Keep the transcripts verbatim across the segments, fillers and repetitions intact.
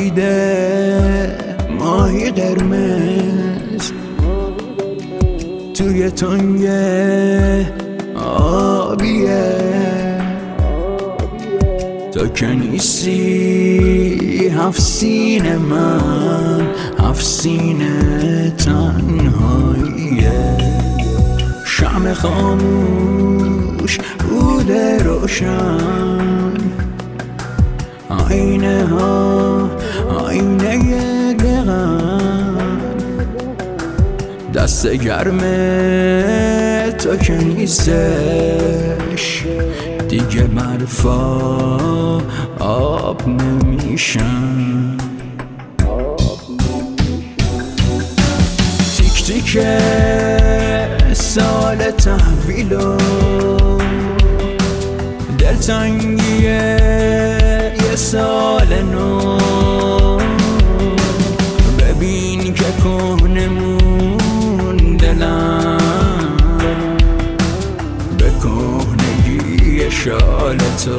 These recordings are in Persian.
خوابیده ماهی قرمز توی تنگ آبیه، تو که نیستی هفت سینه من، هفت سینه تنهاییه. شمع خاموش بوده روشن، آینه ها آینه دقن، دست گرمه تو که نیستش دیگه برفا آب نمیشن. تیک تیک سال تحویلو دلتنگیه یه سال نو، ببین که کهنمون دلم به کهنگی شال تو.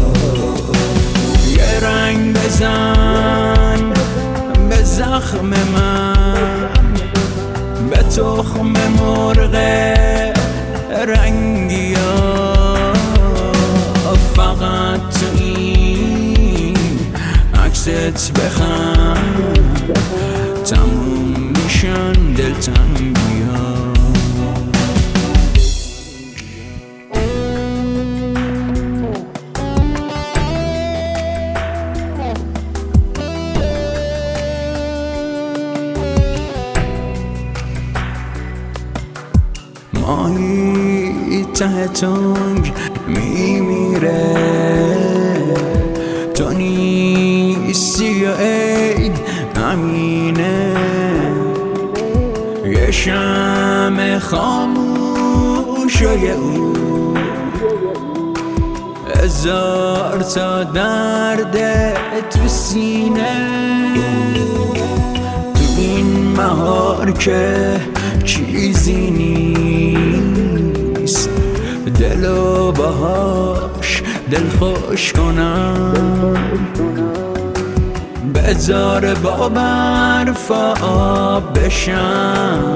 یه رنگ بزن به زخم من، به تخم مرغ رنگی ها، فقط تو این عکست بخند تموم میشن دلتنگی ها. ماهی ته تنگ میمیره، تو نیستی و عید همینه. یه شمع خاموش و یه او هزار تا درد تو سینه. تو این مهار که چیزی نیست، دلو باهاش دل خوش کنم. بذار با برف آب بشم،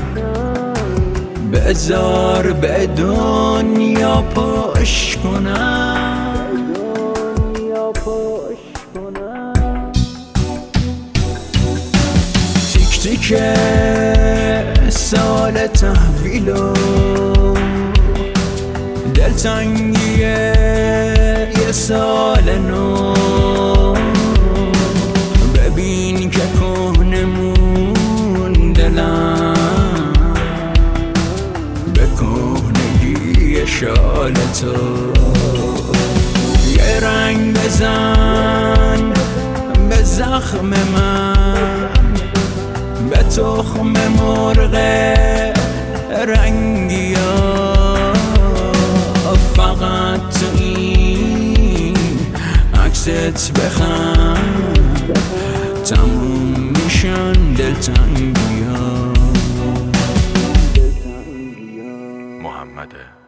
بذار به دنیا پشت کنم. تیک تیک سال تحویلو دلتنگیه یه سال نو، ببین که کهنمون دلم به کهنگی شال تو. یه رنگ بزن به زخم من، به تخم مرغ رنگی ها، فقط تو این عکست بخند تموم میشن دلتنگی ها. محمد